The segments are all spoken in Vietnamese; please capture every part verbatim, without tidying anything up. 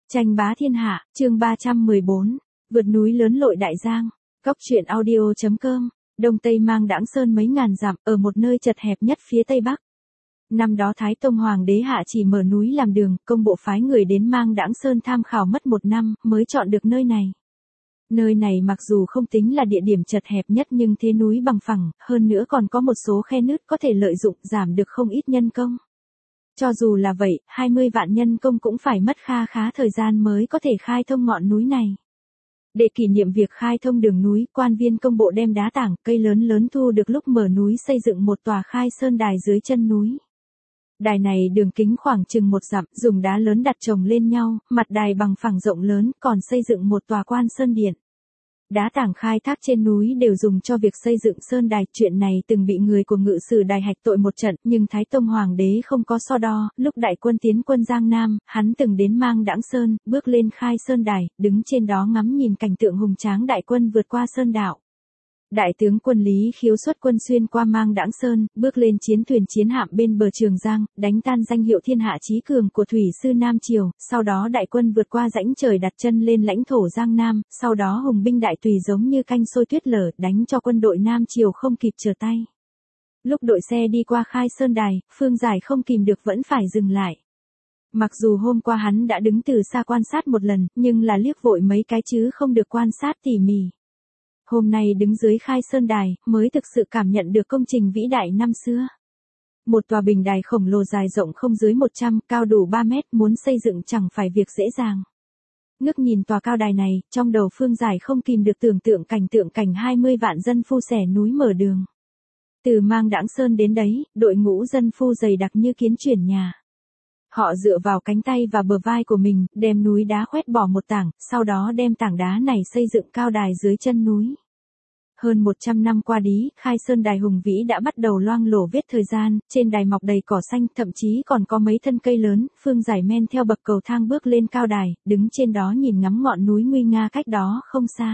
Tranh bá thiên hạ, chương ba trăm mười bốn, vượt núi lớn lội đại giang. Góc truyện audio chấm com, Đông Tây Mang Đãng Sơn mấy ngàn dặm, ở một nơi chật hẹp nhất phía Tây Bắc. Năm đó Thái Tông Hoàng đế hạ chỉ mở núi làm đường, công bộ phái người đến Mang Đãng Sơn tham khảo mất một năm, mới chọn được nơi này. Nơi này mặc dù không tính là địa điểm chật hẹp nhất nhưng thế núi bằng phẳng, hơn nữa còn có một số khe nứt có thể lợi dụng giảm được không ít nhân công. Cho dù là vậy, hai mươi vạn nhân công cũng phải mất kha khá thời gian mới có thể khai thông ngọn núi này. Để kỷ niệm việc khai thông đường núi, quan viên công bộ đem đá tảng, cây lớn lớn thu được lúc mở núi xây dựng một tòa khai sơn đài dưới chân núi. Đài này đường kính khoảng chừng một dặm, dùng đá lớn đặt chồng lên nhau, mặt đài bằng phẳng rộng lớn, còn xây dựng một tòa quan sơn điện. Đá tảng khai thác trên núi đều dùng cho việc xây dựng sơn đài, chuyện này từng bị người của Ngự Sử Đài hạch tội một trận, nhưng Thái Tông Hoàng đế không có so đo, lúc đại quân tiến quân Giang Nam, hắn từng đến Mang Đãng Sơn, bước lên khai sơn đài, đứng trên đó ngắm nhìn cảnh tượng hùng tráng đại quân vượt qua sơn đạo. Đại tướng quân Lý Khiếu xuất quân xuyên qua Mang Đãng Sơn, bước lên chiến thuyền chiến hạm bên bờ Trường Giang, đánh tan danh hiệu thiên hạ chí cường của thủy sư Nam Triều, sau đó đại quân vượt qua rãnh trời đặt chân lên lãnh thổ Giang Nam, sau đó hùng binh đại tùy giống như canh sôi tuyết lở, đánh cho quân đội Nam Triều không kịp trở tay. Lúc đội xe đi qua khai sơn đài, Phương Giải không kìm được vẫn phải dừng lại. Mặc dù hôm qua hắn đã đứng từ xa quan sát một lần, nhưng là liếc vội mấy cái chứ không được quan sát tỉ mỉ. Hôm nay đứng dưới khai sơn đài, mới thực sự cảm nhận được công trình vĩ đại năm xưa. Một tòa bình đài khổng lồ dài rộng không dưới một trăm, cao đủ ba mét, muốn xây dựng chẳng phải việc dễ dàng. Ngước nhìn tòa cao đài này, trong đầu Phương Giải không kìm được tưởng tượng cảnh tượng cảnh hai mươi vạn dân phu xẻ núi mở đường. Từ Mang Đãng Sơn đến đấy, đội ngũ dân phu dày đặc như kiến chuyển nhà. Họ dựa vào cánh tay và bờ vai của mình, đem núi đá khoét bỏ một tảng, sau đó đem tảng đá này xây dựng cao đài dưới chân núi. Hơn một trăm năm qua đi, khai sơn đài hùng vĩ đã bắt đầu loang lổ vết thời gian, trên đài mọc đầy cỏ xanh, thậm chí còn có mấy thân cây lớn. Phương Giải men theo bậc cầu thang bước lên cao đài, đứng trên đó nhìn ngắm ngọn núi nguy nga cách đó không xa.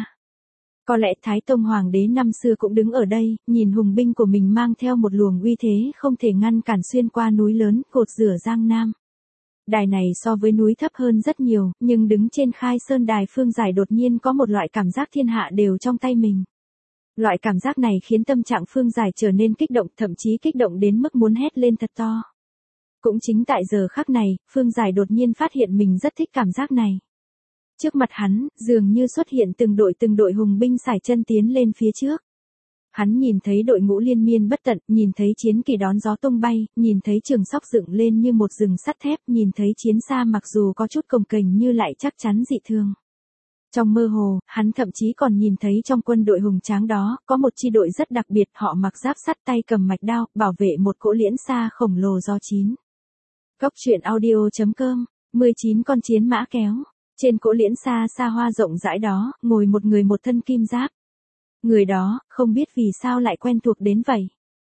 Có lẽ Thái Tông Hoàng đế năm xưa cũng đứng ở đây, nhìn hùng binh của mình mang theo một luồng uy thế không thể ngăn cản xuyên qua núi lớn, cột rửa Giang Nam. Đài này so với núi thấp hơn rất nhiều, nhưng đứng trên khai sơn đài Phương Giải đột nhiên có một loại cảm giác thiên hạ đều trong tay mình. Loại cảm giác này khiến tâm trạng Phương Giải trở nên kích động, thậm chí kích động đến mức muốn hét lên thật to. Cũng chính tại giờ khắc này, Phương Giải đột nhiên phát hiện mình rất thích cảm giác này. Trước mặt hắn, dường như xuất hiện từng đội từng đội hùng binh sải chân tiến lên phía trước. Hắn nhìn thấy đội ngũ liên miên bất tận, nhìn thấy chiến kỳ đón gió tung bay, nhìn thấy trường sóc dựng lên như một rừng sắt thép, nhìn thấy chiến xa mặc dù có chút cồng kềnh như lại chắc chắn dị thường. Trong mơ hồ, hắn thậm chí còn nhìn thấy trong quân đội hùng tráng đó, có một chi đội rất đặc biệt, họ mặc giáp sắt tay cầm mạch đao, bảo vệ một cỗ liễn xa khổng lồ do chín. Góc truyện audio chấm com, mười chín con chiến mã kéo. Trên cỗ liễn xa xa hoa rộng rãi đó, ngồi một người một thân kim giáp. Người đó, không biết vì sao lại quen thuộc đến vậy.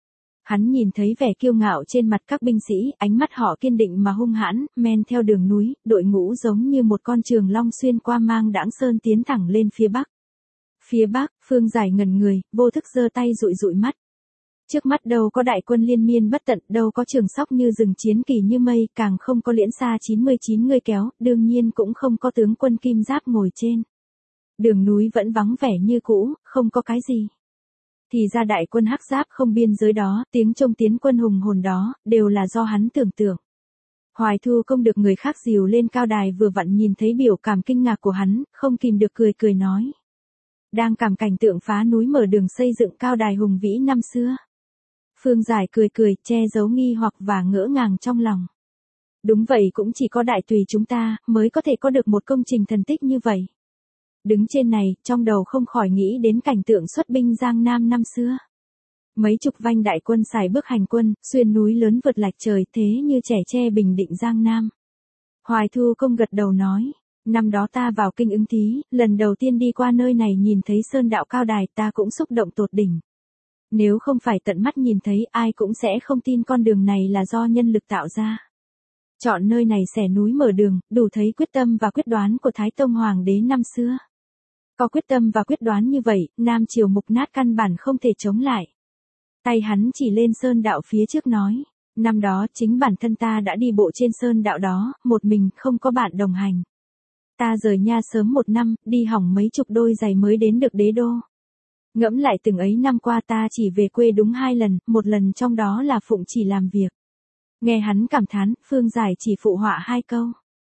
Hắn nhìn thấy vẻ kiêu ngạo trên mặt các binh sĩ, ánh mắt họ kiên định mà hung hãn, men theo đường núi, đội ngũ giống như một con trường long xuyên qua Mang Đãng Sơn tiến thẳng lên phía bắc. Phía bắc, Phương Giải ngẩn người, vô thức giơ tay dụi dụi mắt. Trước mắt đâu có đại quân liên miên bất tận, đâu có trường sóc như rừng chiến kỳ như mây, càng không có liễn xa chín mươi chín người kéo, đương nhiên cũng không có tướng quân kim giáp ngồi trên. Đường núi vẫn vắng vẻ như cũ, không có cái gì. Thì ra đại quân hắc giáp không biên giới đó, tiếng trông tiến quân hùng hồn đó, đều là do hắn tưởng tượng. Hoài Thu Công được người khác dìu lên cao đài vừa vặn nhìn thấy biểu cảm kinh ngạc của hắn, không kìm được cười cười nói. Đang cảm cảnh tượng phá núi mở đường xây dựng cao đài hùng vĩ năm xưa. Phương Giải cười cười, che giấu nghi hoặc và ngỡ ngàng trong lòng. Đúng vậy, cũng chỉ có đại tùy chúng ta, mới có thể có được một công trình thần tích như vậy. Đứng trên này, trong đầu không khỏi nghĩ đến cảnh tượng xuất binh Giang Nam năm xưa. Mấy chục vanh đại quân xài bước hành quân, xuyên núi lớn vượt lạch trời, thế như trẻ tre bình định Giang Nam. Hoài Thu Công gật đầu nói, năm đó ta vào kinh Ứng Thí, lần đầu tiên đi qua nơi này nhìn thấy sơn đạo cao đài, ta cũng xúc động tột đỉnh. Nếu không phải tận mắt nhìn thấy, ai cũng sẽ không tin con đường này là do nhân lực tạo ra. Chọn nơi này xẻ núi mở đường, đủ thấy quyết tâm và quyết đoán của Thái Tông Hoàng đế năm xưa. Có quyết tâm và quyết đoán như vậy, Nam Triều mục nát căn bản không thể chống lại. Tay hắn chỉ lên sơn đạo phía trước nói, năm đó chính bản thân ta đã đi bộ trên sơn đạo đó, một mình không có bạn đồng hành. Ta rời nha sớm một năm, đi hỏng mấy chục đôi giày mới đến được đế đô. Ngẫm lại từng ấy năm qua ta chỉ về quê đúng hai lần, một lần trong đó là phụng chỉ làm việc. Nghe hắn cảm thán, Phương Giải chỉ phụ họa hai câu.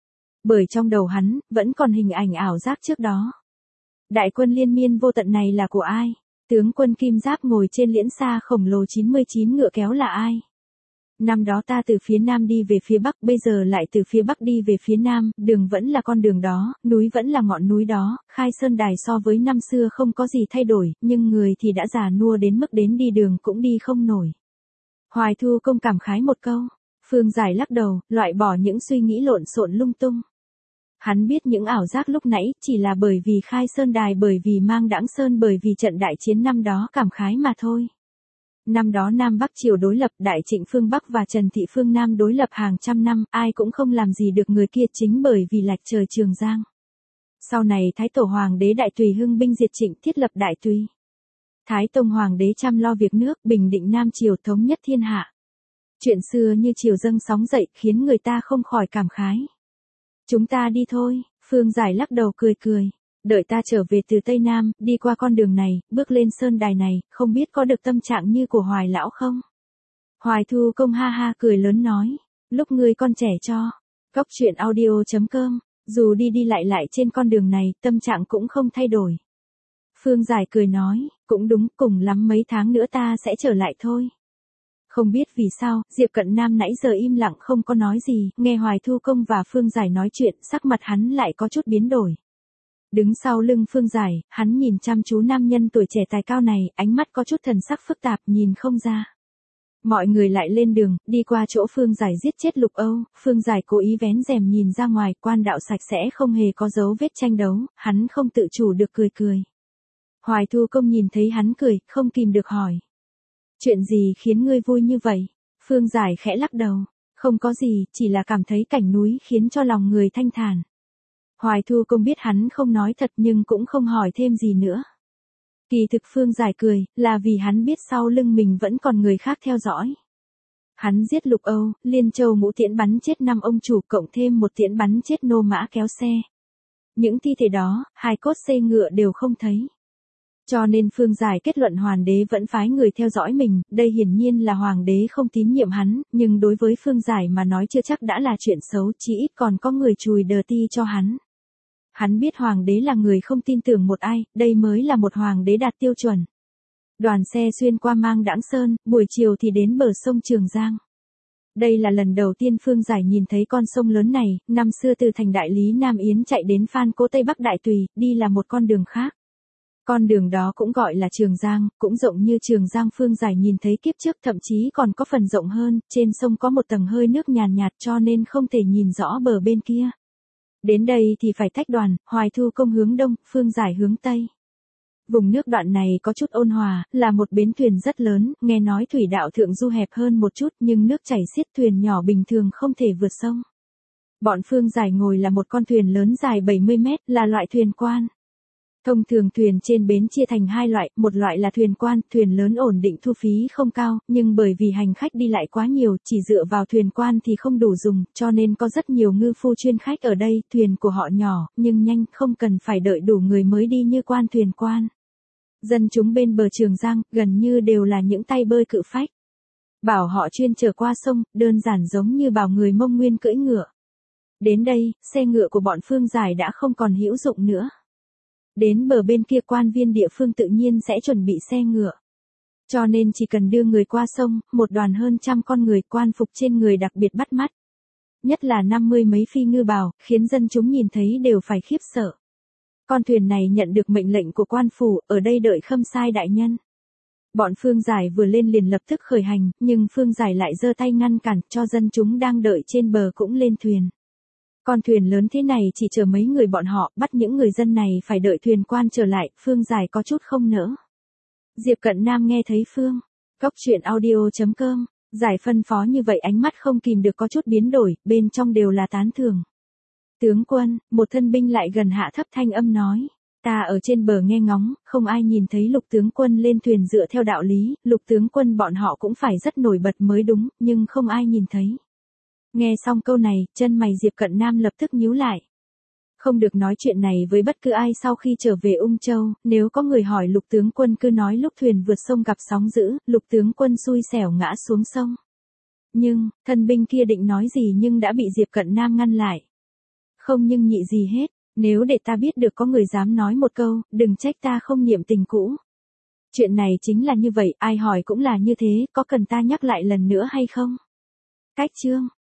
Bởi trong đầu hắn, vẫn còn hình ảnh ảo giác trước đó. Đại quân liên miên vô tận này là của ai? Tướng quân kim giáp ngồi trên liễn xa khổng lồ chín mươi chín ngựa kéo là ai? Năm đó ta từ phía nam đi về phía bắc, bây giờ lại từ phía bắc đi về phía nam, đường vẫn là con đường đó, núi vẫn là ngọn núi đó, khai sơn đài so với năm xưa không có gì thay đổi, nhưng người thì đã già nua đến mức đến đi đường cũng đi không nổi. Hoài Thu Công cảm khái một câu, Phương Giải lắc đầu, loại bỏ những suy nghĩ lộn xộn lung tung. Hắn biết những ảo giác lúc nãy chỉ là bởi vì khai sơn đài, bởi vì mang đãng sơn, bởi vì trận đại chiến năm đó cảm khái mà thôi. Năm đó Nam Bắc triều đối lập, Đại Trịnh phương Bắc và Trần Thị phương Nam đối lập hàng trăm năm, ai cũng không làm gì được người kia chính bởi vì lệch trời Trường Giang. Sau này Thái Tổ Hoàng đế Đại Tùy hưng binh diệt Trịnh, thiết lập Đại Tùy. Thái Tông Hoàng đế chăm lo việc nước, bình định Nam triều, thống nhất thiên hạ. Chuyện xưa như triều dâng sóng dậy, khiến người ta không khỏi cảm khái. Chúng ta đi thôi, Phương Giải lắc đầu cười cười. Đợi ta trở về từ Tây Nam, đi qua con đường này, bước lên sơn đài này, không biết có được tâm trạng như của Hoài lão không? Hoài Thu Công ha ha cười lớn nói, lúc ngươi con trẻ cho. Cóc truyện audio chấm com, dù đi đi lại lại trên con đường này, tâm trạng cũng không thay đổi. Phương Giải cười nói, cũng đúng, cùng lắm mấy tháng nữa ta sẽ trở lại thôi. Không biết vì sao, Diệp Cận Nam nãy giờ im lặng không có nói gì, nghe Hoài Thu Công và Phương Giải nói chuyện, sắc mặt hắn lại có chút biến đổi. Đứng sau lưng Phương Giải, hắn nhìn chăm chú nam nhân tuổi trẻ tài cao này, ánh mắt có chút thần sắc phức tạp, nhìn không ra. Mọi người lại lên đường, đi qua chỗ Phương Giải giết chết Lục Âu, Phương Giải cố ý vén rèm nhìn ra ngoài, quan đạo sạch sẽ không hề có dấu vết tranh đấu, hắn không tự chủ được cười cười. Hoài Thu Công nhìn thấy hắn cười, không kìm được hỏi. Chuyện gì khiến ngươi vui như vậy? Phương Giải khẽ lắc đầu, không có gì, chỉ là cảm thấy cảnh núi khiến cho lòng người thanh thản. Hoài Thu Công biết hắn không nói thật nhưng cũng không hỏi thêm gì nữa. Kỳ thực Phương Giải cười, là vì hắn biết sau lưng mình vẫn còn người khác theo dõi. Hắn giết Lục Âu, Liên Châu ngũ tiễn bắn chết năm ông chủ, cộng thêm một tiễn bắn chết nô mã kéo xe. Những thi thể đó, hai cốt xe ngựa đều không thấy. Cho nên Phương Giải kết luận hoàng đế vẫn phái người theo dõi mình, đây hiển nhiên là hoàng đế không tín nhiệm hắn, nhưng đối với Phương Giải mà nói chưa chắc đã là chuyện xấu, chỉ ít còn có người chùi đờ ti cho hắn. Hắn biết hoàng đế là người không tin tưởng một ai, đây mới là một hoàng đế đạt tiêu chuẩn. Đoàn xe xuyên qua Mang Đãng Sơn, buổi chiều thì đến bờ sông Trường Giang. Đây là lần đầu tiên Phương Giải nhìn thấy con sông lớn này, năm xưa từ thành đại lý Nam Yến chạy đến Phan Cố Tây Bắc Đại Tùy, đi là một con đường khác. Con đường đó cũng gọi là Trường Giang, cũng rộng như Trường Giang Phương Giải nhìn thấy kiếp trước, thậm chí còn có phần rộng hơn, trên sông có một tầng hơi nước nhàn nhạt cho nên không thể nhìn rõ bờ bên kia. Đến đây thì phải tách đoàn, Hoài Thu Công hướng đông, Phương Giải hướng tây. Vùng nước đoạn này có chút ôn hòa, là một bến thuyền rất lớn, nghe nói thủy đạo thượng du hẹp hơn một chút nhưng nước chảy xiết, thuyền nhỏ bình thường không thể vượt sông. Bọn Phương Giải ngồi là một con thuyền lớn dài bảy mươi mét, là loại thuyền quan. Thông thường thuyền trên bến chia thành hai loại, một loại là thuyền quan, thuyền lớn ổn định thu phí không cao, nhưng bởi vì hành khách đi lại quá nhiều, chỉ dựa vào thuyền quan thì không đủ dùng, cho nên có rất nhiều ngư phu chuyên khách ở đây, thuyền của họ nhỏ, nhưng nhanh, không cần phải đợi đủ người mới đi như quan thuyền quan. Dân chúng bên bờ Trường Giang, gần như đều là những tay bơi cự phách. Bảo họ chuyên chở qua sông, đơn giản giống như bảo người Mông Nguyên cưỡi ngựa. Đến đây, xe ngựa của bọn Phương Giải đã không còn hữu dụng nữa. Đến bờ bên kia quan viên địa phương tự nhiên sẽ chuẩn bị xe ngựa. Cho nên chỉ cần đưa người qua sông, một đoàn hơn trăm con người, quan phục trên người đặc biệt bắt mắt. Nhất là năm mươi mấy phi ngư bào, khiến dân chúng nhìn thấy đều phải khiếp sợ. Con thuyền này nhận được mệnh lệnh của quan phủ, ở đây đợi Khâm Sai đại nhân. Bọn Phương Giải vừa lên liền lập tức khởi hành, nhưng Phương Giải lại giơ tay ngăn cản, cho dân chúng đang đợi trên bờ cũng lên thuyền. Con thuyền lớn thế này chỉ chở mấy người bọn họ, bắt những người dân này phải đợi thuyền quan trở lại, Phương Giải có chút không nỡ. Diệp Cận Nam nghe thấy Phương, cóc truyện audio chấm com, Giải phân phó như vậy ánh mắt không kìm được có chút biến đổi, bên trong đều là tán thưởng. Tướng quân, một thân binh lại gần hạ thấp thanh âm nói, ta ở trên bờ nghe ngóng, không ai nhìn thấy Lục tướng quân lên thuyền, dựa theo đạo lý, Lục tướng quân bọn họ cũng phải rất nổi bật mới đúng, nhưng không ai nhìn thấy. Nghe xong câu này, chân mày Diệp Cận Nam lập tức nhíu lại. Không được nói chuyện này với bất cứ ai sau khi trở về Ung Châu, nếu có người hỏi Lục tướng quân cứ nói lúc thuyền vượt sông gặp sóng dữ, Lục tướng quân xui xẻo ngã xuống sông. Nhưng, thân binh kia định nói gì nhưng đã bị Diệp Cận Nam ngăn lại. Không nhưng nhị gì hết, nếu để ta biết được có người dám nói một câu, đừng trách ta không niệm tình cũ. Chuyện này chính là như vậy, ai hỏi cũng là như thế, có cần ta nhắc lại lần nữa hay không? Cách chương